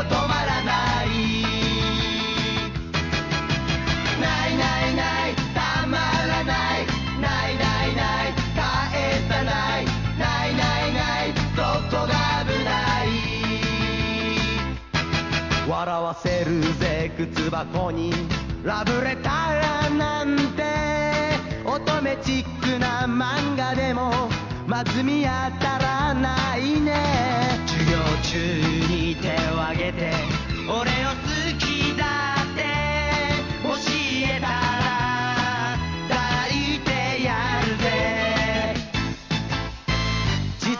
止まらない。ないないないたまらない、ないないない返さない、ないないないそこが危ない。笑わせるぜ靴箱にラブレターなんて、乙女チックな漫画でもまず見当たらないね。授業中に手を挙げて俺を